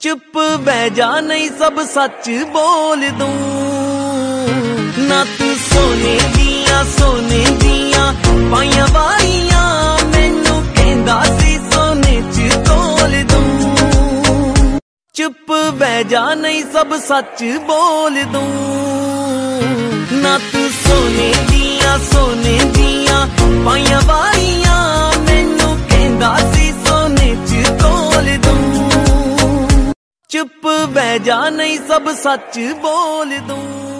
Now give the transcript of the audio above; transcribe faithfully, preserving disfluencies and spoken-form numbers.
चुप बह जा नहीं सब सच बोल दूं ना तू सोने दिया सोने दिया पाइया वारियां मैनू कहंदा सी सोने च तोल दूं। चुप बह जा नहीं सब सच बोल दूं ना तू सोने दिया सोने दिया पाइया वारियां मैनू कहंदा सी सोने च तोल दूं। चुप बह जा नहीं सब सच बोल दूं।